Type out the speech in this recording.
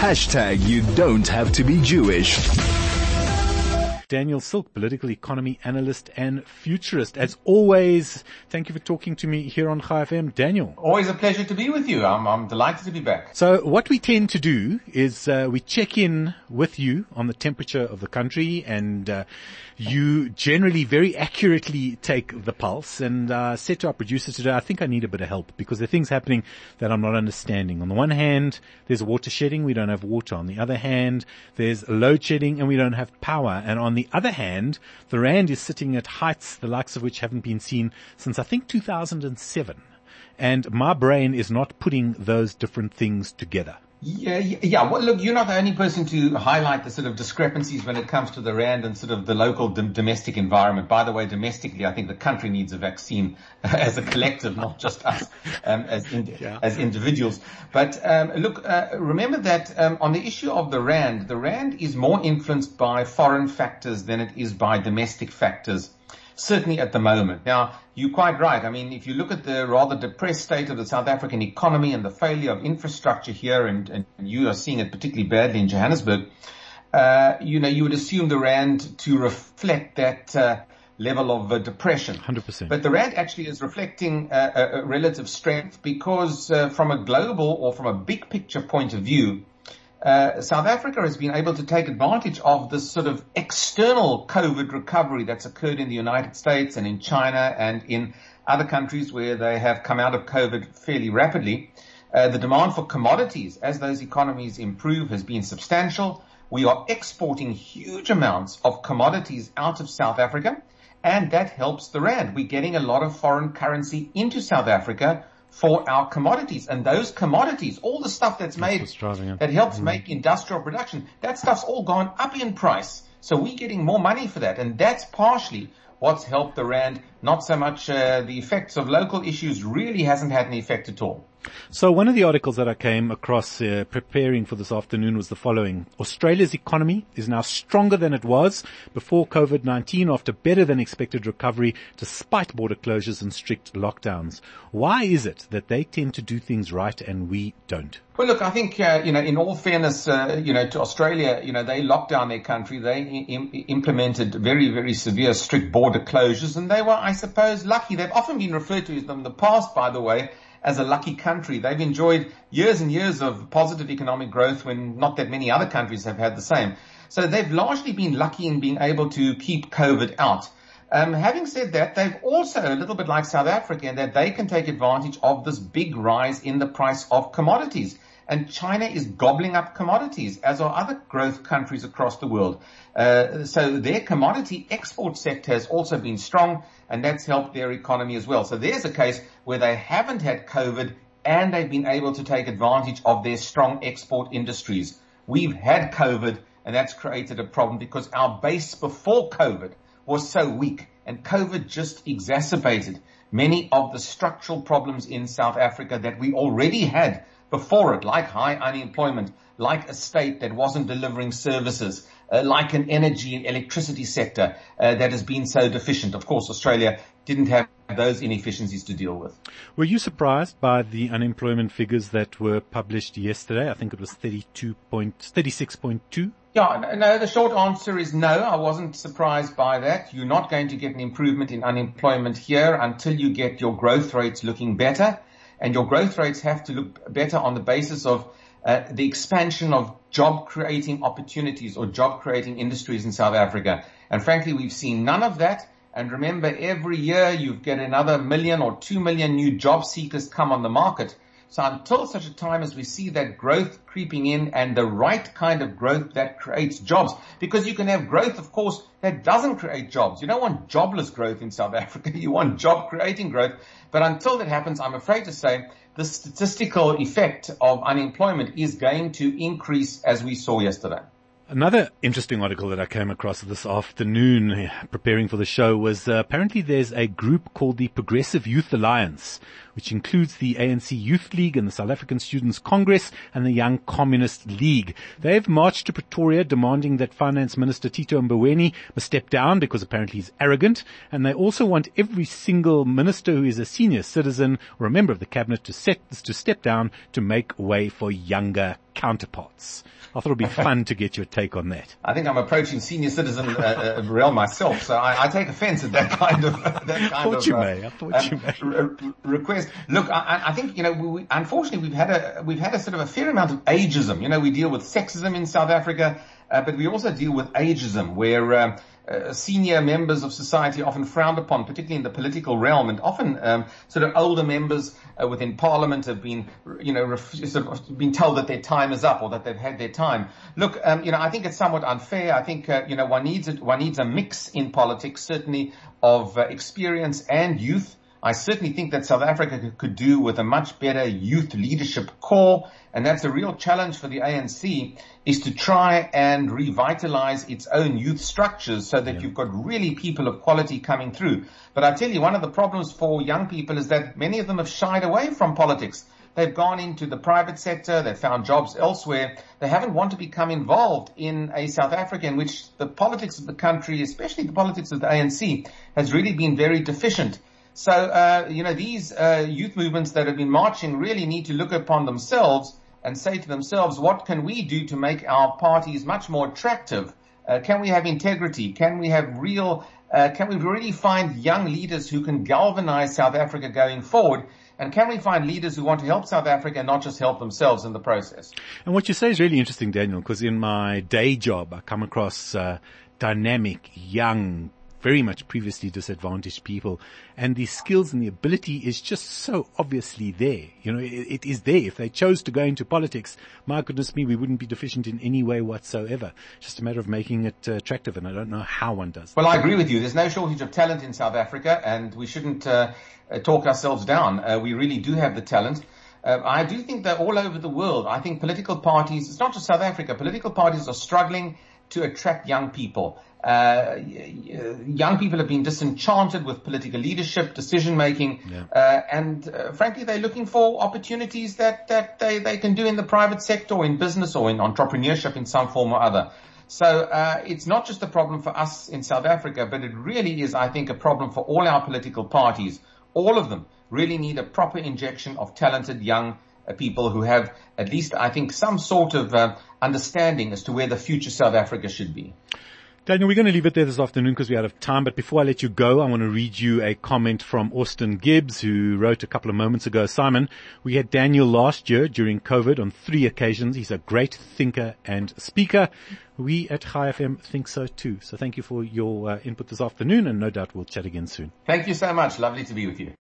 You don't have to be Jewish. Daniel Silk, political economy analyst and futurist. As always, thank you for talking to me here on Chai FM. Daniel. Always a pleasure to be with you. I'm delighted to be back. So what we tend to do is we check in with you on the temperature of the country, and you generally very accurately take the pulse. And said to our producer today, I think I need a bit of help because there are things happening that I'm not understanding. On the one hand, there's water shedding. We don't have water. On the other hand, there's load shedding and we don't have power. And on the other hand, the rand is sitting at heights the likes of which haven't been seen since I think 2007. And my brain is not putting those different things together. Yeah. Well, look, you're not the only person to highlight the sort of discrepancies when it comes to the rand and sort of the local domestic environment. By the way, domestically, I think the country needs a vaccine as a collective, not just us as individuals. But remember that on the issue of the rand is more influenced by foreign factors than it is by domestic factors. Certainly at the moment. Now, you're quite right. I mean, if you look at the rather depressed state of the South African economy and the failure of infrastructure here, and you are seeing it particularly badly in Johannesburg, you would assume the rand to reflect that level of depression. 100%. But the rand actually is reflecting a relative strength because from a global or from a big picture point of view, South Africa has been able to take advantage of this sort of external COVID recovery that's occurred in the United States and in China and in other countries where they have come out of COVID fairly rapidly. The demand for commodities as those economies improve has been substantial. We are exporting huge amounts of commodities out of South Africa, and that helps the rand. We're getting a lot of foreign currency into South Africa for our commodities, and those commodities, all the stuff that's made, that helps make industrial production, that stuff's all gone up in price. So we're getting more money for that, and that's partially what's helped the rand. Not so much the effects of local issues really hasn't had an effect at all. So one of the articles that I came across preparing for this afternoon was the following. Australia's economy is now stronger than it was before COVID-19 after better than expected recovery despite border closures and strict lockdowns. Why is it that they tend to do things right and we don't? Well, look, I think, in all fairness, to Australia, they locked down their country. They implemented very, very severe, strict border closures, and they were, I suppose, lucky. They've often been referred to in the past, by the way, as a lucky country. They've enjoyed years and years of positive economic growth when not that many other countries have had the same. So they've largely been lucky in being able to keep COVID out. Having said that, they've also, a little bit like South Africa, in that they can take advantage of this big rise in the price of commodities. And China is gobbling up commodities, as are other growth countries across the world. So their commodity export sector has also been strong, and that's helped their economy as well. So there's a case where they haven't had COVID and they've been able to take advantage of their strong export industries. We've had COVID, and that's created a problem because our base before COVID was so weak, and COVID just exacerbated many of the structural problems in South Africa that we already had before it, like high unemployment, like a state that wasn't delivering services, like an energy and electricity sector that has been so deficient. Of course, Australia didn't have those inefficiencies to deal with. Were you surprised by the unemployment figures that were published yesterday? I think it was 36.2. Yeah, no, the short answer is no. I wasn't surprised by that. You're not going to get an improvement in unemployment here until you get your growth rates looking better. And your growth rates have to look better on the basis of the expansion of job-creating opportunities or job-creating industries in South Africa. And frankly, we've seen none of that. And remember, every year you get another 1 million or 2 million new job seekers come on the market. So until such a time as we see that growth creeping in and the right kind of growth that creates jobs, because you can have growth, of course, that doesn't create jobs. You don't want jobless growth in South Africa. You want job creating growth. But until that happens, I'm afraid to say the statistical effect of unemployment is going to increase as we saw yesterday. Another interesting article that I came across this afternoon preparing for the show was apparently there's a group called the Progressive Youth Alliance, which includes the ANC Youth League and the South African Students Congress and the Young Communist League. They've marched to Pretoria demanding that Finance Minister Tito Mboweni must step down because apparently he's arrogant, and they also want every single minister who is a senior citizen or a member of the cabinet to step down to make way for younger counterparts? I thought it would be fun to get your take on that. I think I'm approaching senior citizen realm myself, so I take offence at that kind of request. Look, I think unfortunately we've had a sort of a fair amount of ageism. We deal with sexism in South Africa, but we also deal with ageism, where senior members of society are often frowned upon, particularly in the political realm, and often sort of older members within Parliament have been, sort of been told that their time is up or that they've had their time. Look, I think it's somewhat unfair. I think one needs a mix in politics, certainly of experience and youth. I certainly think that South Africa could do with a much better youth leadership core, and that's a real challenge for the ANC, is to try and revitalize its own youth structures so that you've got really people of quality coming through. But I tell you, one of the problems for young people is that many of them have shied away from politics. They've gone into the private sector, they've found jobs elsewhere. They haven't wanted to become involved in a South Africa in which the politics of the country, especially the politics of the ANC, has really been very deficient. So, these youth movements that have been marching really need to look upon themselves and say to themselves, what can we do to make our parties much more attractive? Can we have integrity? Can we really find young leaders who can galvanize South Africa going forward? And can we find leaders who want to help South Africa and not just help themselves in the process? And what you say is really interesting, Daniel, because in my day job, I come across dynamic, young, very much previously disadvantaged people, and the skills and the ability is just so obviously there. It is there. If they chose to go into politics, my goodness me, we wouldn't be deficient in any way whatsoever. It's just a matter of making it attractive, and I don't know how one does that. Well, I agree with you. There's no shortage of talent in South Africa, and we shouldn't talk ourselves down. We really do have the talent. I do think that all over the world, I think political parties, it's not just South Africa, political parties are struggling to attract young people. Young people have been disenchanted with political leadership, decision making, and frankly, they're looking for opportunities that they can do in the private sector or in business or in entrepreneurship in some form or other. So it's not just a problem for us in South Africa, but it really is, I think, a problem for all our political parties. All of them really need a proper injection of talented young people who have at least, I think, some sort of understanding as to where the future South Africa should be. Daniel, we're going to leave it there this afternoon because we're out of time. But before I let you go, I want to read you a comment from Austin Gibbs, who wrote a couple of moments ago. Simon, we had Daniel last year during COVID on 3 occasions. He's a great thinker and speaker. We at Chai FM think so too. So thank you for your input this afternoon, and no doubt we'll chat again soon. Thank you so much. Lovely to be with you.